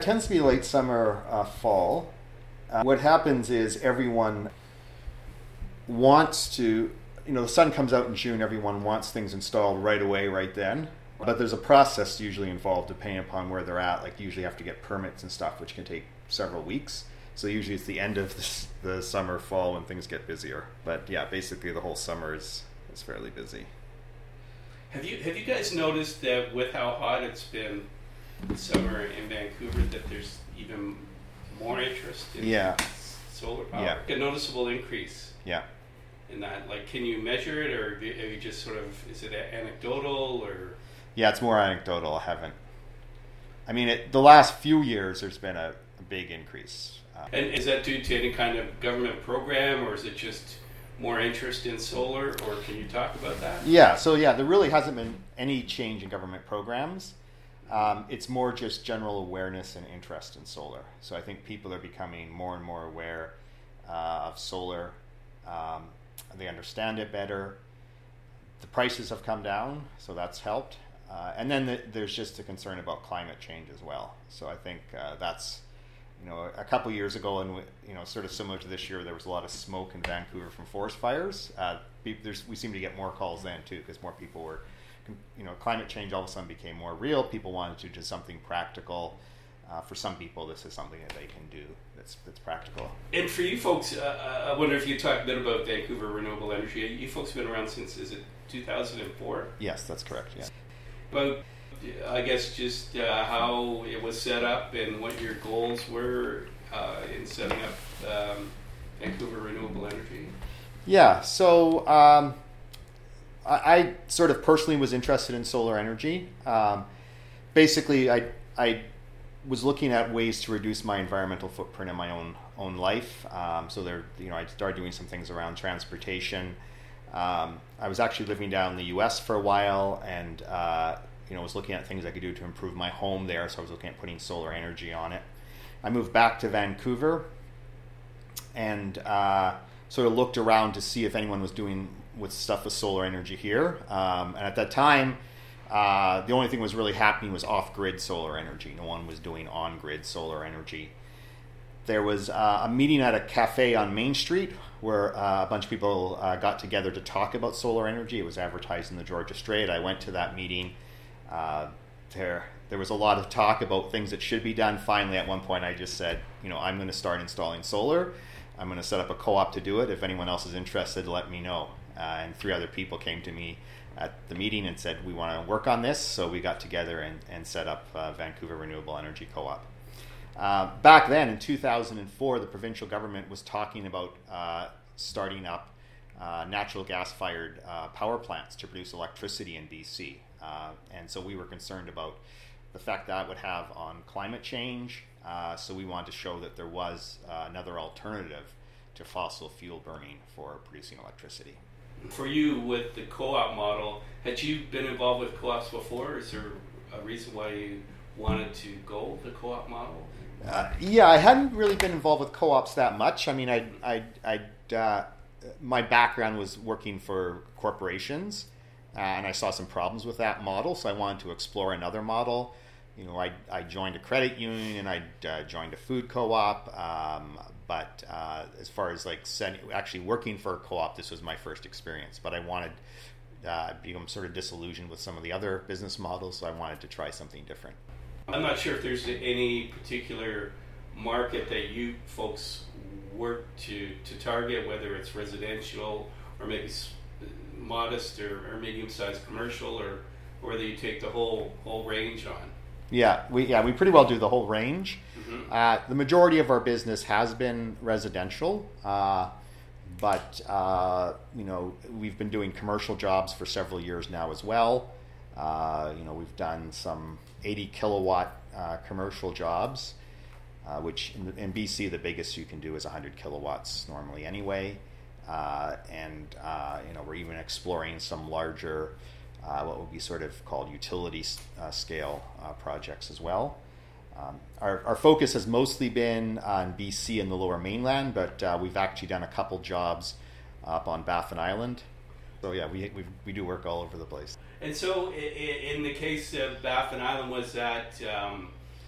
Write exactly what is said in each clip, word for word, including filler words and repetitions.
It tends to be late summer, uh, fall. Uh, what happens is everyone wants to, you know, the sun comes out in June, everyone wants things installed right away, right then. But there's a process usually involved depending upon where they're at. Like, you usually have to get permits and stuff, which can take several weeks. So usually it's the end of the, the summer, fall, when things get busier. But yeah, basically the whole summer is, is fairly busy. Have you have you guys noticed that with how hot it's been this summer in Vancouver, that there's even more interest in yeah. solar power? Yeah. A noticeable increase. Yeah. In that, like, can you measure it, or are you just sort of, is it anecdotal, or? Yeah, it's more anecdotal. I haven't. I mean, it, the last few years, there's been a, a big increase. Um, and is that due to any kind of government program, or is it just more interest in solar, or can you talk about that? Yeah, so yeah, there really hasn't been any change in government programs. Um, it's more just general awareness and interest in solar. So I think people are becoming more and more aware uh, of solar. Um, they understand it better. The prices have come down, so that's helped. Uh, and then the, there's just a concern about climate change as well. So I think uh, that's, you know, a couple years ago, and you know, sort of similar to this year, there was a lot of smoke in Vancouver from forest fires. Uh, there's, we seem to get more calls then too, because more people were, you know, climate change all of a sudden became more real. People wanted to do something practical. Uh, for some people, this is something that they can do that's that's practical. And for you folks, uh, I wonder if you talk a bit about Vancouver Renewable Energy. You folks have been around since, is it two thousand four? Yes, that's correct, yeah. About, I guess, just uh, how it was set up and what your goals were uh, in setting up um, Vancouver Renewable Energy. Yeah, so um, I, I sort of personally was interested in solar energy. Um, basically, I I was looking at ways to reduce my environmental footprint in my own own life. Um, so there, you know, I started doing some things around transportation. Um, I was actually living down in the U S for a while, and uh, you know, was looking at things I could do to improve my home there. So I was looking at putting solar energy on it. I moved back to Vancouver, and uh, sort of looked around to see if anyone was doing with stuff with solar energy here. Um, and at that time, uh, the only thing that was really happening was off-grid solar energy. No one was doing on-grid solar energy. There was uh, a meeting at a cafe on Main Street where uh, a bunch of people uh, got together to talk about solar energy. It was advertised in the Georgia Straight. I went to that meeting. Uh, there, there was a lot of talk about things that should be done. Finally, at one point, I just said, you know, I'm going to start installing solar. I'm going to set up a co-op to do it. If anyone else is interested, let me know. Uh, and three other people came to me at the meeting and said, we want to work on this. So we got together and, and set up uh, Vancouver Renewable Energy Co-op. Uh, back then, in two thousand four, the provincial government was talking about uh, starting up uh, natural gas-fired uh, power plants to produce electricity in B C. Uh, and so we were concerned about the effect that would have on climate change. Uh, so we wanted to show that there was uh, another alternative to fossil fuel burning for producing electricity. For you, with the co-op model, had you been involved with co-ops before? Is there a reason why you wanted to go the co-op model? Uh, yeah, I hadn't really been involved with co-ops that much. I mean, I, I, I, uh, my background was working for corporations, uh, and I saw some problems with that model, so I wanted to explore another model. You know, I, I joined a credit union, and I uh, joined a food co-op. Um, but uh, as far as like setting, actually working for a co-op, this was my first experience. But I wanted, uh, become sort of disillusioned with some of the other business models, so I wanted to try something different. I'm not sure if there's any particular market that you folks work to, to target, whether it's residential or maybe modest or, or medium-sized commercial, or, or whether you take the whole whole range on. Yeah, we yeah we pretty well do the whole range. Mm-hmm. Uh, the majority of our business has been residential, uh, but uh, you know, we've been doing commercial jobs for several years now as well. Uh, you know, we've done some eighty kilowatt uh, commercial jobs, uh, which in, in B C the biggest you can do is one hundred kilowatts normally anyway. Uh, and uh, you know, we're even exploring some larger, uh, what would be sort of called utility uh, scale uh, projects as well. Um, our, our focus has mostly been on B C and the Lower Mainland, but uh, we've actually done a couple jobs up on Baffin Island. So yeah, we we we do work all over the place. And so, in the case of Baffin Island, was that um,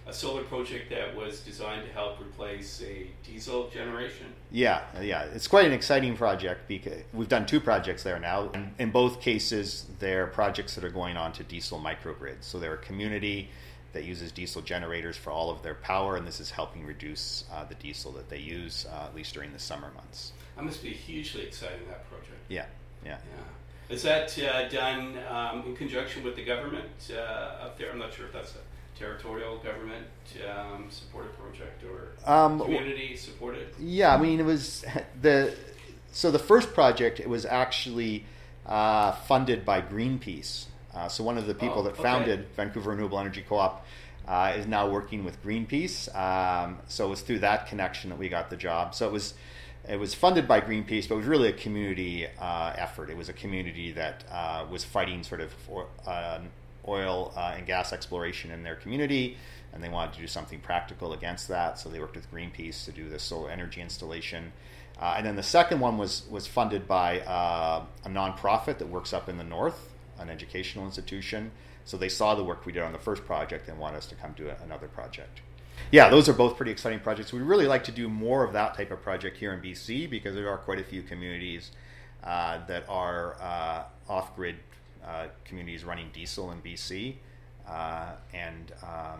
a solar project that was designed to help replace a diesel generation. Yeah, yeah, it's quite an exciting project because we've done two projects there now. In, in both cases, they're projects that are going on to diesel microgrids. So they're a community that uses diesel generators for all of their power, and this is helping reduce uh, the diesel that they use, uh, at least during the summer months. That must be hugely exciting, that project. Yeah, yeah. yeah. Is that uh, done um, in conjunction with the government uh, up there? I'm not sure if that's a territorial government um, supported project or um, community supported. Yeah, I mean it was the so the first project it was actually uh, funded by Greenpeace. Uh, so one of the people oh, that okay. founded Vancouver Renewable Energy Co-op uh, is now working with Greenpeace. Um, so it was through that connection that we got the job. So it was it was funded by Greenpeace, but it was really a community uh, effort. It was a community that uh, was fighting sort of for, uh, oil uh, and gas exploration in their community, and they wanted to do something practical against that. So they worked with Greenpeace to do the solar energy installation. Uh, and then the second one was was funded by uh, a nonprofit that works up in the north, an educational institution. So they saw the work we did on the first project and wanted us to come do another project. Yeah, those are both pretty exciting projects. We'd really like to do more of that type of project here in B C because there are quite a few communities uh, that are uh, off-grid uh, communities running diesel in B C. Uh, and, um,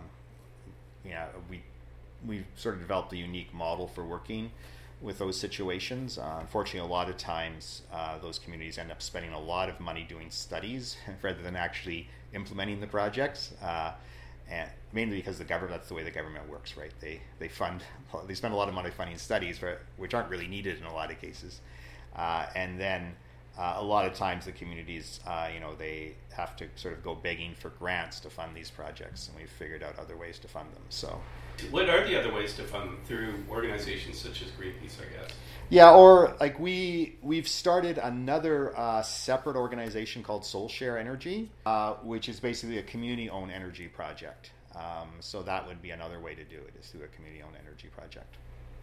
yeah, we, we've sort of developed a unique model for working with those situations. Uh, unfortunately, a lot of times uh, those communities end up spending a lot of money doing studies rather than actually implementing the projects, uh, and mainly because the government, that's the way the government works, right? They they fund, they spend a lot of money funding studies, for, which aren't really needed in a lot of cases. Uh, and then uh, a lot of times the communities, uh, you know, they have to sort of go begging for grants to fund these projects, and we've figured out other ways to fund them. So, what are the other ways to fund them? Through organizations such as Greenpeace, I guess? Yeah, or like we, we've started another uh, separate organization called SolShare Energy, uh, which is basically a community-owned energy project. Um, so that would be another way to do it, is through a community-owned energy project.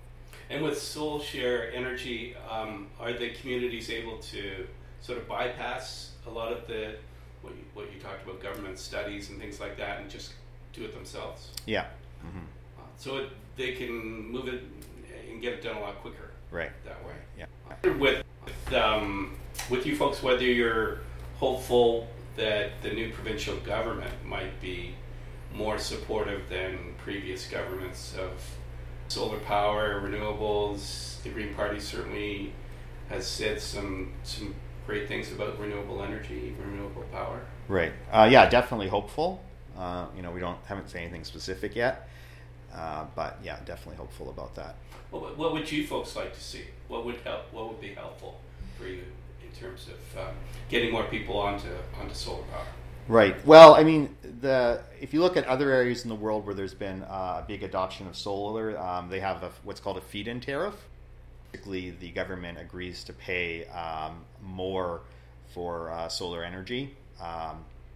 And with SolShare Energy, um, are the communities able to sort of bypass a lot of the, what you, what you talked about, government studies and things like that, and just do it themselves? Yeah. Mm-hmm. Uh, so it, they can move it and get it done a lot quicker. Right. That way. Yeah. With with, um, with you folks, whether you're hopeful that the new provincial government might be more supportive than previous governments of solar power, renewables. The Green Party certainly has said some some great things about renewable energy, renewable power. Right. Uh, yeah, definitely hopeful. Uh, you know, we don't haven't said anything specific yet, uh, but yeah, definitely hopeful about that. What, what would you folks like to see? What would help? What would be helpful for you in terms of um, getting more people onto onto solar power? Right. Well, I mean, the if you look at other areas in the world where there's been uh, a big adoption of solar, um, they have a, what's called a feed-in tariff. Basically, the government agrees to pay um, more for uh, solar energy um,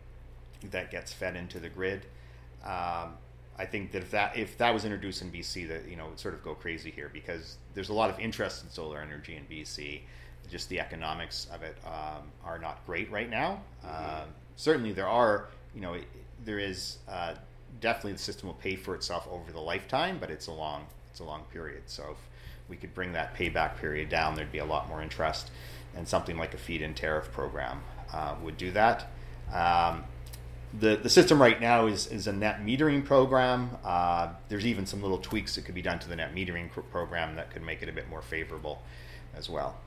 that gets fed into the grid. Um, I think that if that if that was introduced in B C, that you know, it would sort of go crazy here because there's a lot of interest in solar energy in B C. Just the economics of it um, are not great right now. Mm-hmm. Um, certainly, there are you know it, there is uh, definitely the system will pay for itself over the lifetime, but it's a long it's a long period. So if we could bring that payback period down, there'd be a lot more interest, and something like a feed-in tariff program uh, would do that. Um, The the system right now is, is a net metering program. Uh, there's even some little tweaks that could be done to the net metering program that could make it a bit more favorable as well.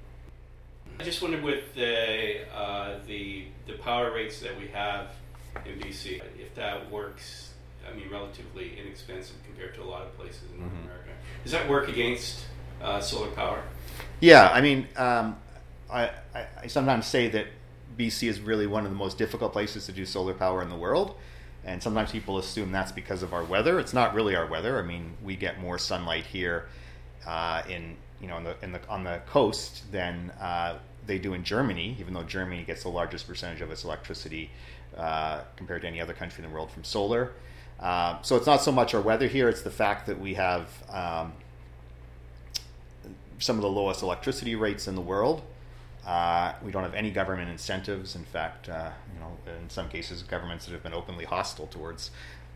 I just wondered with the uh, the the power rates that we have in B C, if that works. I mean, relatively inexpensive compared to a lot of places in North mm-hmm. America. Does that work against uh, solar power? Yeah, I mean, um, I, I I sometimes say that B C is really one of the most difficult places to do solar power in the world, and sometimes people assume that's because of our weather. It's not really our weather. I mean, we get more sunlight here uh, in you know in the, in the on the coast than uh, they do in Germany, even though Germany gets the largest percentage of its electricity uh, compared to any other country in the world from solar. Uh, so it's not so much our weather here; it's the fact that we have um, some of the lowest electricity rates in the world. Uh, we don't have any government incentives. In fact, uh, you know, in some cases, governments that have been openly hostile towards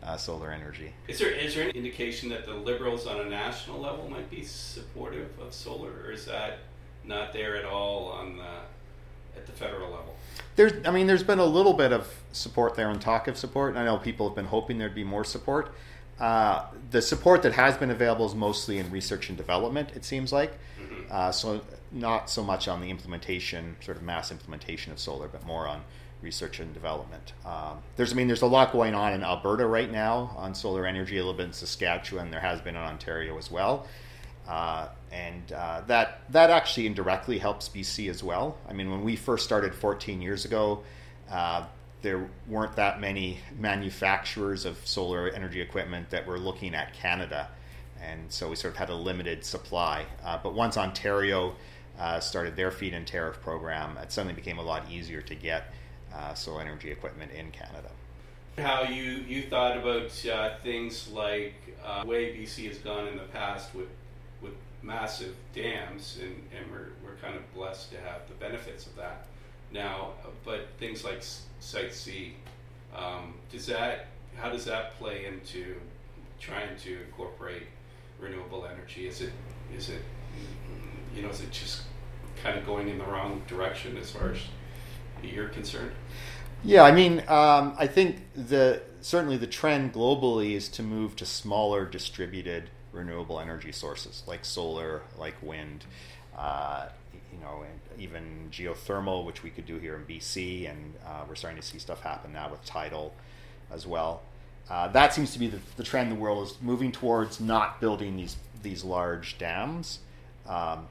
uh, solar energy. Is there is there any indication that the Liberals on a national level might be supportive of solar, or is that not there at all on the at the federal level? There's, I mean, there's been a little bit of support there and talk of support. And I know people have been hoping there'd be more support. Uh, the support that has been available is mostly in research and development, it seems like. Mm-hmm. Uh, so not so much on the implementation, sort of mass implementation of solar, but more on research and development. Um, there's, I mean, there's a lot going on in Alberta right now on solar energy, a little bit in Saskatchewan. There has been in Ontario as well. Uh, and uh, that that actually indirectly helps B C as well. I mean, when we first started fourteen years ago, uh, there weren't that many manufacturers of solar energy equipment that were looking at Canada. And so we sort of had a limited supply. Uh, but once Ontario uh, started their feed-in tariff program, it suddenly became a lot easier to get uh, solar energy equipment in Canada. How you, you thought about uh, things like uh, the way B C has gone in the past with with massive dams, and, and we're, we're kind of blessed to have the benefits of that now, but things like Site C, um, does that, how does that play into trying to incorporate renewable energy? Is it, is it, you know, is it just kind of going in the wrong direction as far as you're concerned? Yeah, I mean, um, I think the certainly the trend globally is to move to smaller distributed renewable energy sources like solar, like wind, uh, you know, and even geothermal, which we could do here in B C, and uh, we're starting to see stuff happen now with tidal as well. Uh, that seems to be the, the trend the world is moving towards, not building these these large dams. Um,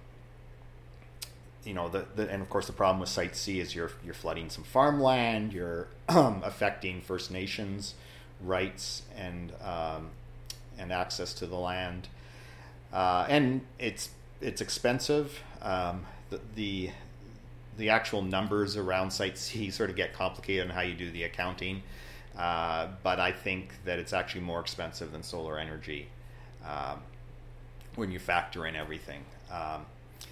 you know, the, the and of course the problem with Site C is you're you're flooding some farmland, you're affecting First Nations rights and um, and access to the land, uh, and it's it's expensive. Um, the, the the actual numbers around Site C sort of get complicated on how you do the accounting, uh, but I think that it's actually more expensive than solar energy um, when you factor in everything. Um,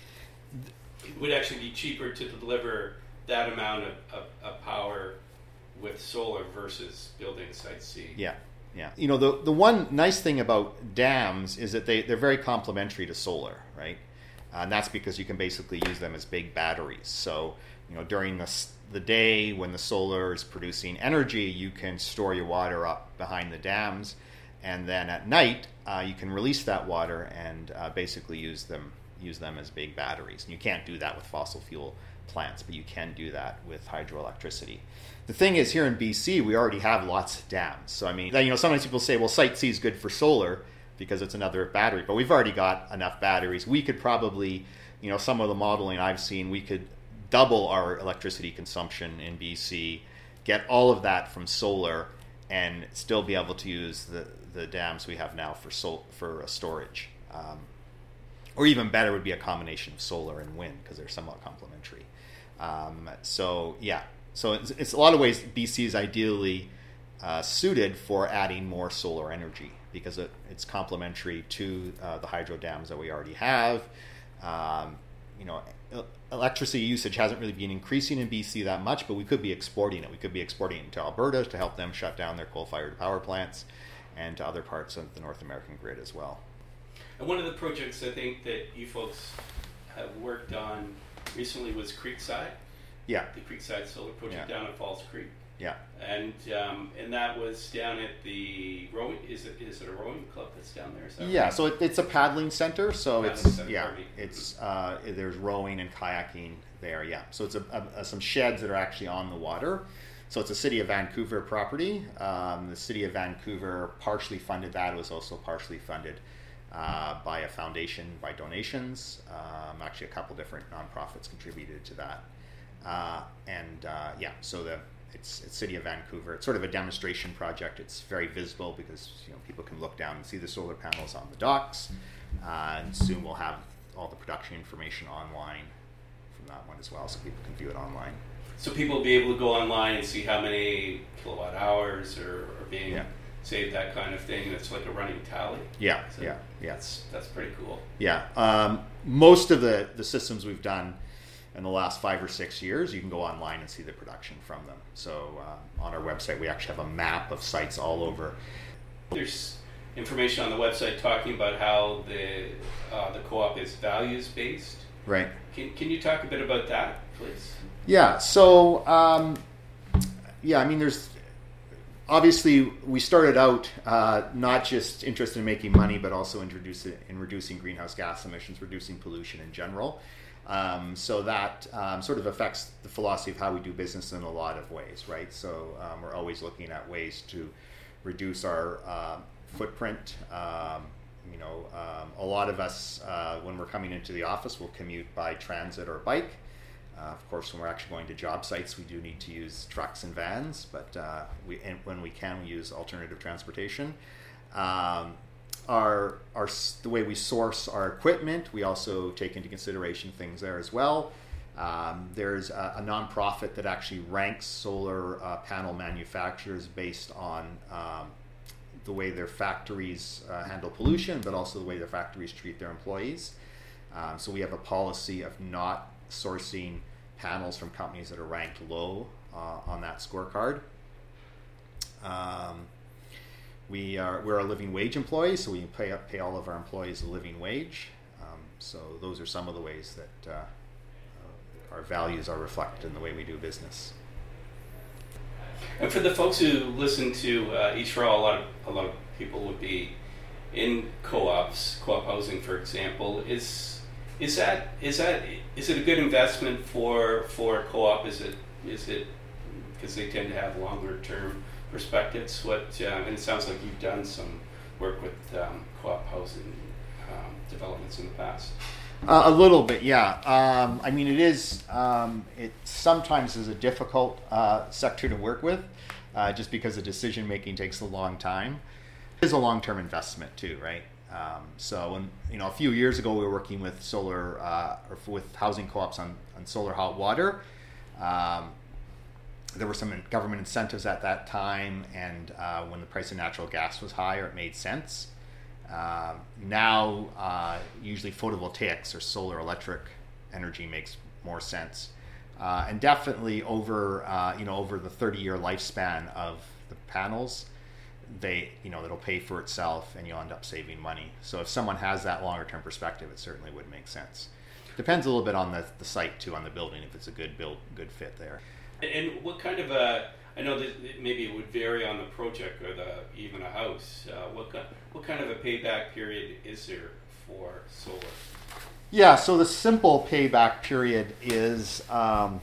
it would actually be cheaper to deliver that amount of, of, of power with solar versus building Site C. Yeah. Yeah, you know, the the one nice thing about dams is that they, they're very complementary to solar, right? Uh, and that's because you can basically use them as big batteries. So, you know, during the, the day when the solar is producing energy, you can store your water up behind the dams. And then at night, uh, you can release that water and uh, basically use them use them as big batteries. And you can't do that with fossil fuel plants, but you can do that with hydroelectricity. The thing is, here in B C, we already have lots of dams. So, I mean, you know, sometimes people say, well, Site C is good for solar because it's another battery, but we've already got enough batteries. We could probably, you know, some of the modeling I've seen, we could double our electricity consumption in B C, get all of that from solar, and still be able to use the, the dams we have now for sol- for uh, storage. Um, or even better would be a combination of solar and wind because they're somewhat complementary. Um, so, yeah. So it's, it's a lot of ways B C is ideally uh, suited for adding more solar energy because it, it's complementary to uh, the hydro dams that we already have. Um, you know, electricity usage hasn't really been increasing in B C that much, but we could be exporting it. We could be exporting it to Alberta to help them shut down their coal-fired power plants, and to other parts of the North American grid as well. And one of the projects I think that you folks have worked on recently was Creekside. Yeah. The Creekside Solar Project yeah. down at Falls Creek. Yeah. And um, and that was down at the rowing. Is it is it a rowing club that's down there? Is that yeah. right? So it, it's a paddling center. So paddling it's center, yeah. Party. It's uh, there's rowing and kayaking there. Yeah. So it's a, a, a, some sheds that are actually on the water. So it's a City of Vancouver property. Um, the City of Vancouver partially funded that. It was also partially funded uh, by a foundation by donations. Um, actually, a couple different nonprofits contributed to that. Uh, and uh, yeah, so the it's, it's City of Vancouver. It's sort of a demonstration project. It's very visible because you know people can look down and see the solar panels on the docks. Uh, and soon we'll have all the production information online from that one as well, so people can view it online. So people will be able to go online and see how many kilowatt hours are, are being yeah. saved, that kind of thing. And it's like a running tally. Yeah, so yeah, yeah. That's that's pretty cool. Yeah, um, most of the the systems we've done in the last five or six years, you can go online and see the production from them. So uh, on our website, we actually have a map of sites all over There's information on the website talking about how the uh, the co-op is values based. Right. Can can you talk a bit about that, please? Yeah. So um, yeah, I mean, there's obviously we started out uh, not just interested in making money, but also introducing in reducing greenhouse gas emissions, reducing pollution in general. Um, so that um, sort of affects the philosophy of how we do business in a lot of ways, right? So um, we're always looking at ways to reduce our uh, footprint. Um, you know, um, a lot of us, uh, when we're coming into the office, will commute by transit or bike. Uh, of course, when we're actually going to job sites, we do need to use trucks and vans, but uh, we, and when we can, we use alternative transportation. Um, our, our, the way we source our equipment, we also take into consideration things there as well. Um, there's a, a nonprofit that actually ranks solar uh, panel manufacturers based on um, the way their factories uh, handle pollution, but also the way their factories treat their employees. Um, so we have a policy of not sourcing panels from companies that are ranked low uh, on that scorecard. Um, we are we're a living wage employee, so we pay pay all of our employees a living wage. Um, so those are some of the ways that uh, uh, our values are reflected in the way we do business. And for the folks who listen to uh, East for All, a lot of a lot of people would be in co-ops, co-op housing, for example. Is is that is that is it a good investment for for a co-op? Is it is it because they tend to have longer term perspectives? What uh, and it sounds like you've done some work with um, co-op housing um, developments in the past. Uh, a little bit, yeah. Um, I mean, it is. Um, it sometimes is a difficult uh, sector to work with, uh, just because the decision making takes a long time. It is a long-term investment too, right? Um, so, when, you know, a few years ago, we were working with solar uh, or with housing co-ops on, on solar hot water. Um, there were some government incentives at that time, and uh, when the price of natural gas was higher, it made sense. Uh, now, uh, usually photovoltaics or solar electric energy makes more sense, uh, and definitely over uh, you know over the thirty-year lifespan of the panels, they you know it'll pay for itself, and you'll end up saving money. So if someone has that longer-term perspective, it certainly would make sense. Depends a little bit on the, the site too, on the building, if it's a good build, good fit there. And what kind of a I know that maybe it would vary on the project or the even a house. Uh, what kind, what kind of a payback period is there for solar? Yeah, so the simple payback period is, um,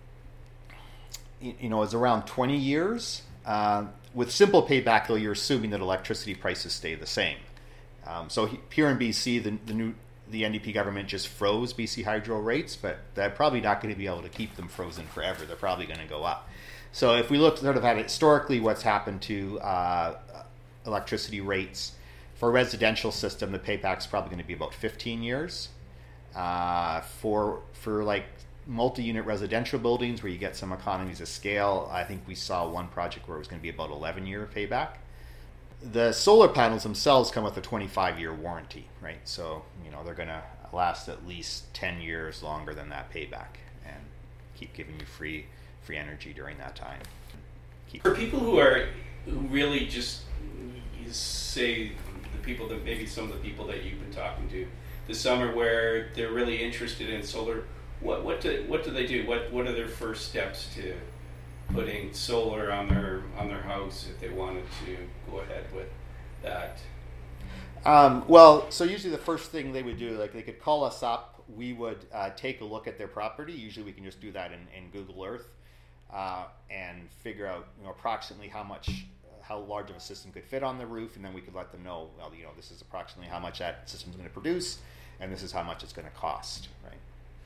you, you know, is around twenty years. Uh, with simple payback, though, you're assuming that electricity prices stay the same. Um, so here in B C, the, the new the N D P government just froze B C Hydro rates, but they're probably not going to be able to keep them frozen forever. They're probably going to go up. So if we look sort of at historically what's happened to uh, electricity rates, for a residential system, the payback's probably going to be about fifteen years. Uh, for for like multi-unit residential buildings where you get some economies of scale, I think we saw one project where it was going to be about eleven-year payback. The solar panels themselves come with a twenty-five year warranty, right? So you know they're going to last at least ten years longer than that payback and keep giving you free. free energy during that time. Keep For people who are who really just you say the people that maybe some of the people that you've been talking to this summer where they're really interested in solar, what what do what do they do? What what are their first steps to putting solar on their on their house if they wanted to go ahead with that? Um, well, so usually the first thing they would do, like they could call us up. We would uh, take a look at their property. Usually we can just do that in, in Google Earth. Uh, and figure out, you know, approximately how much, uh, how large of a system could fit on the roof, and then we could let them know, well, you know, this is approximately how much that system is going to produce, and this is how much it's going to cost, right?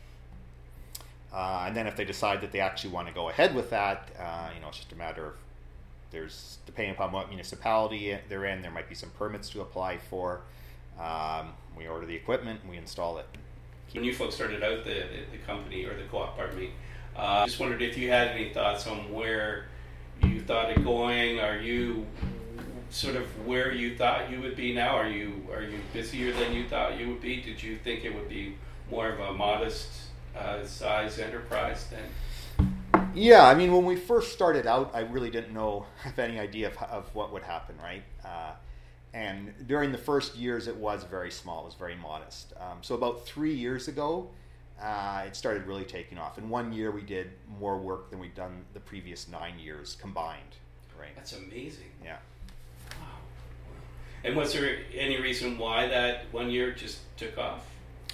Uh, and then if they decide that they actually want to go ahead with that, uh, you know, it's just a matter of there's depending upon what municipality they're in, there might be some permits to apply for. Um, we order the equipment, and we install it. When you folks started out the the, the company or the co-op, pardon me. I uh, just wondered if you had any thoughts on where you thought it going. Are you sort of where you thought you would be now? Are you are you busier than you thought you would be? Did you think it would be more of a modest uh, size enterprise then? Yeah, I mean, when we first started out, I really didn't know have any idea of, of what would happen, right? Uh, and during the first years, it was very small. It was very modest. Um, so about three years ago, uh, it started really taking off. In one year, we did more work than we'd done the previous nine years combined. Right. That's amazing. Yeah. Wow. And was there any reason why that one year just took off?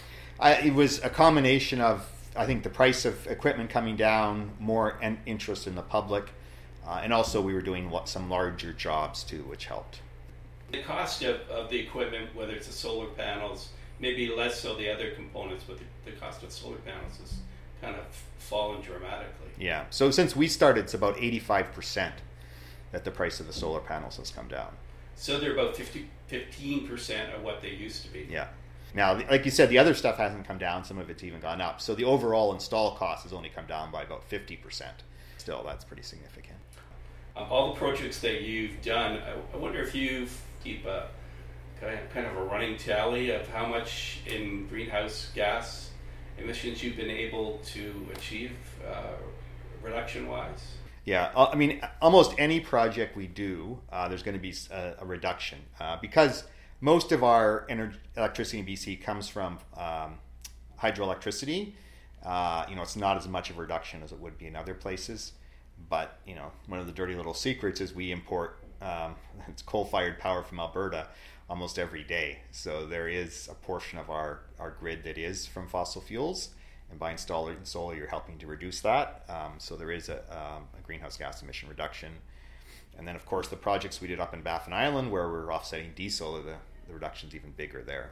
I, it was a combination of, I think, the price of equipment coming down, more en- interest in the public, uh, and also we were doing what, some larger jobs too, which helped. The cost of, of the equipment, whether it's the solar panels, maybe less so the other components, but the, the cost of solar panels has kind of fallen dramatically. Yeah. So since we started, it's about eighty-five percent that the price of the solar panels has come down. So they're about fifty, fifteen percent of what they used to be. Yeah. Now, like you said, the other stuff hasn't come down. Some of it's even gone up. So the overall install cost has only come down by about fifty percent. Still, that's pretty significant. Uh, all the projects that you've done, I, I wonder if you keep a kind of a running tally of how much in greenhouse gas emissions you've been able to achieve uh, reduction-wise? Yeah, I mean, almost any project we do, uh, there's going to be a, a reduction uh, because most of our energy, electricity in B C comes from um, hydroelectricity. Uh, you know, it's not as much of a reduction as it would be in other places. But, you know, one of the dirty little secrets is we import um, it's coal-fired power from Alberta almost every day. So there is a portion of our, our grid that is from fossil fuels. And by installing solar, you're helping to reduce that. Um, so there is a, um, a greenhouse gas emission reduction. And then, of course, the projects we did up in Baffin Island where we're offsetting diesel, the, the reduction's even bigger there.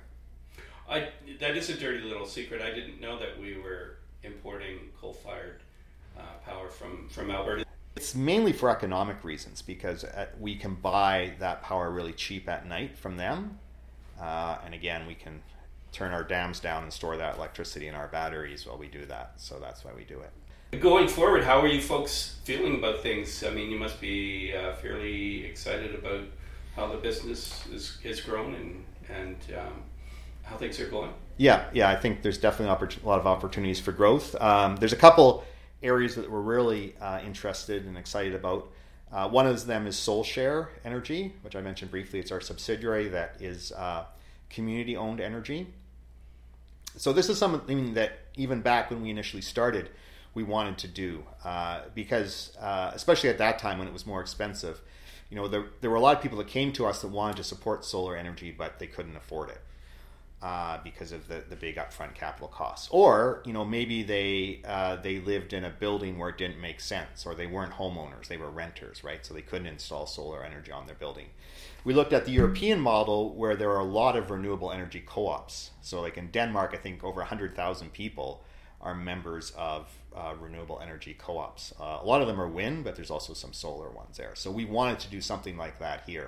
I, that is a dirty little secret. I didn't know that we were importing coal-fired uh, power from, from Alberta. It's mainly for economic reasons because uh, we can buy that power really cheap at night from them. Uh, and again, we can turn our dams down and store that electricity in our batteries while we do that. So that's why we do it. Going forward, how are you folks feeling about things? I mean, you must be uh, fairly excited about how the business is, is grown and, and um, how things are going. Yeah, yeah, I think there's definitely oppor- a lot of opportunities for growth. Um, there's a couple areas that we're really uh, interested and excited about. Uh, one of them is SolShare Energy, which I mentioned briefly. It's our subsidiary that is uh, community-owned energy. So this is something that even back when we initially started, we wanted to do uh, because, uh, especially at that time when it was more expensive, you know, there, there were a lot of people that came to us that wanted to support solar energy, but they couldn't afford it uh, because of the, the big upfront capital costs. Or, you know, maybe they uh, they lived in a building where it didn't make sense, or they weren't homeowners, they were renters, right? So they couldn't install solar energy on their building. We looked at the European model where there are a lot of renewable energy co-ops. So like in Denmark, I think over one hundred thousand people are members of uh, renewable energy co-ops. Uh, a lot of them are wind, but there's also some solar ones there. So we wanted to do something like that here.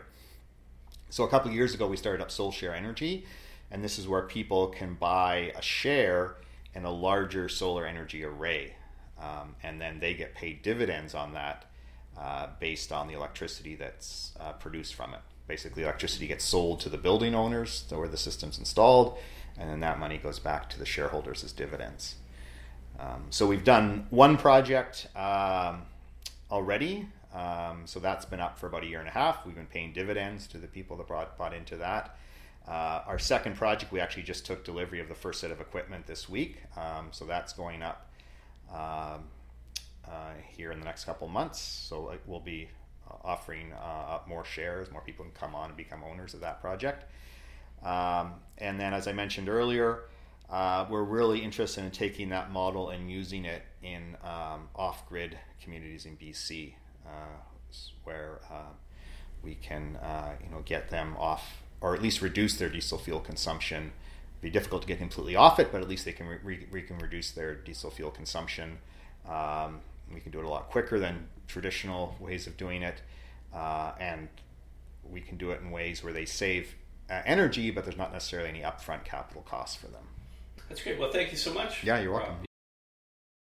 So a couple of years ago, we started up SolShare Energy, and this is where people can buy a share in a larger solar energy array. Um, and then they get paid dividends on that uh, based on the electricity that's uh, produced from it. Basically, electricity gets sold to the building owners where the system's installed, and then that money goes back to the shareholders as dividends. Um, so we've done one project um, already. Um, so that's been up for about a year and a half. We've been paying dividends to the people that brought, bought into that. Uh, our second project, we actually just took delivery of the first set of equipment this week. Um, so that's going up um, uh, here in the next couple of months. So it will be offering uh, up more shares. More people can come on and become owners of that project. Um, and then, as I mentioned earlier, uh, we're really interested in taking that model and using it in um, off-grid communities in B C, uh, where uh, we can, uh, you know, get them off, or at least reduce their diesel fuel consumption. It'd be difficult to get completely off it, but at least they can re- we can reduce their diesel fuel consumption. Um, we can do it a lot quicker than traditional ways of doing it, uh, and we can do it in ways where they save uh, energy, but there's not necessarily any upfront capital costs for them. That's great. Well, thank you so much. Yeah, you're welcome. Rob.